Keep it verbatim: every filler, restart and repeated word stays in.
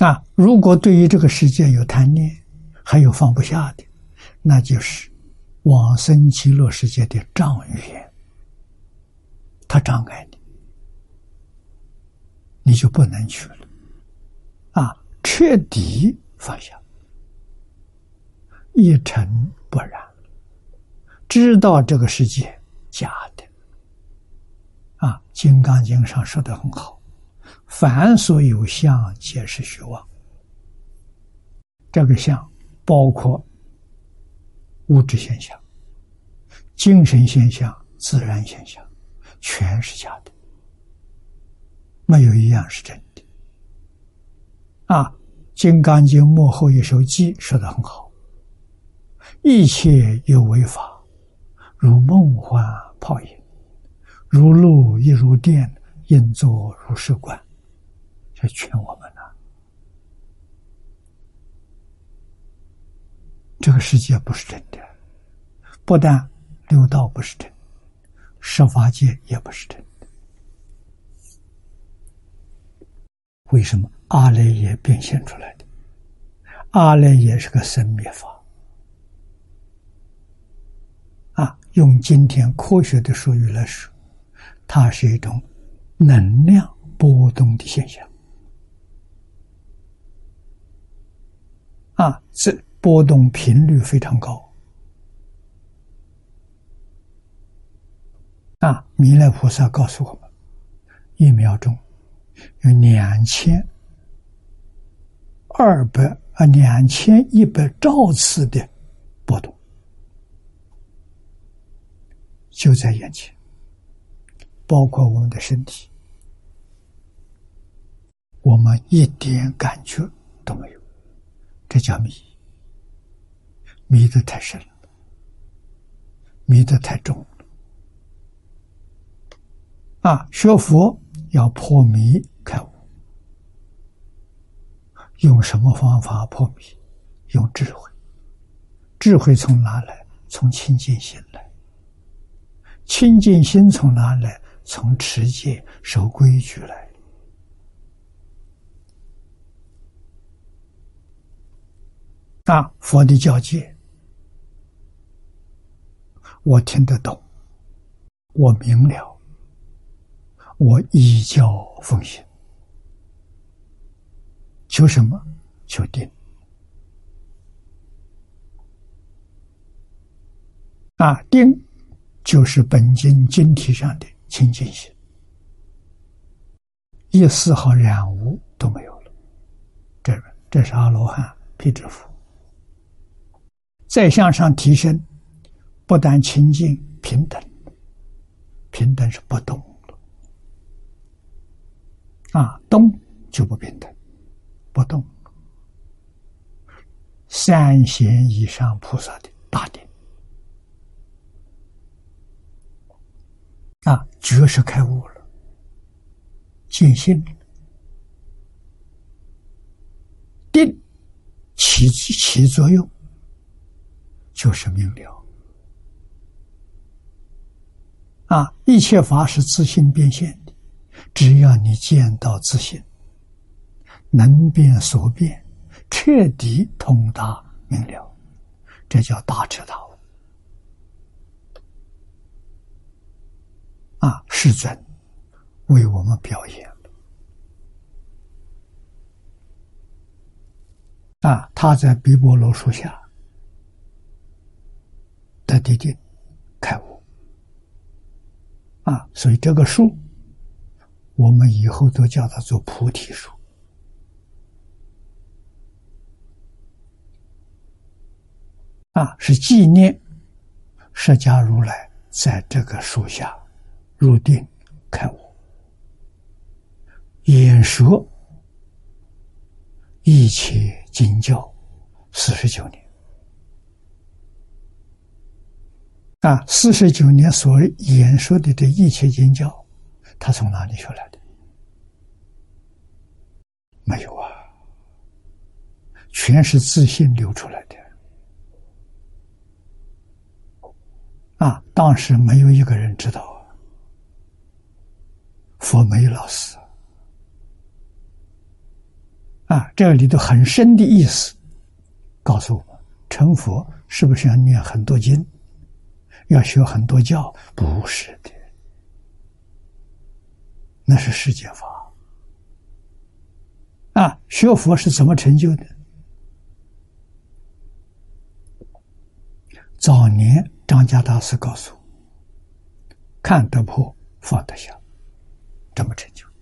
啊，如果对于这个世界有贪念，还有放不下的，那就是往生极乐世界的障缘，它障碍你，你就不能去了。啊，彻底放下，一尘不染，知道这个世界假的。啊，《金刚经》上说得很好，凡所有相，皆是虚妄。这个相包括物质现象、精神现象、自然现象，全是假的，没有一样是真的。啊，《金刚经》末后一首偈说得很好，一切有为法，如梦幻泡影，如露亦如电，应作如是观。这劝我们呢、啊，这个世界不是真的，不但六道不是真的，十法界也不是真的。为什么？阿赖耶变现出来的，阿赖耶是个生灭法。啊，用今天科学的术语来说，它是一种能量波动的现象。啊，这波动频率非常高。啊，弥勒菩萨告诉我们，一秒钟有两千二百啊两千一百兆次的波动，就在眼前，包括我们的身体，我们一点感觉都没有，这叫迷，迷得太深了，迷得太重了。啊，学佛要破迷开悟，用什么方法破迷？用智慧。智慧从哪来？从清净心来。清净心从哪来？从持戒守规矩来。啊，佛的教戒我听得懂，我明了，我依教奉行。求什么？求定。啊，定就是本经经题上的清净心，一丝毫染污都没有了。这这是阿罗汉辟支佛。再向上提升，不但清净平等，平等是不动了。啊，动就不平等，不动。三贤以上菩萨的大定。啊，觉是开悟了，见性了，定起起作用，就是明了。啊，一切法是自性变现的，只要你见到自性，能变所变，彻底通达明了，这叫大彻大悟。啊，世尊为我们表演了。啊，他在毗婆罗树下得地定开悟。啊，所以这个树我们以后都叫它做菩提树。啊，是纪念释迦如来在这个树下入定开悟，演说一切经教四十九年。啊，四十九年所演说的这一切经教，他从哪里学来的？没有啊，全是自信流出来的。啊，当时没有一个人知道啊，佛没有老师。 啊，这里头很深的意思，告诉我们，成佛是不是要念很多经，要学很多教？不是的，那是世间法。啊，学佛是怎么成就的？早年张家大师告诉我，看得破，放得下，这么成就。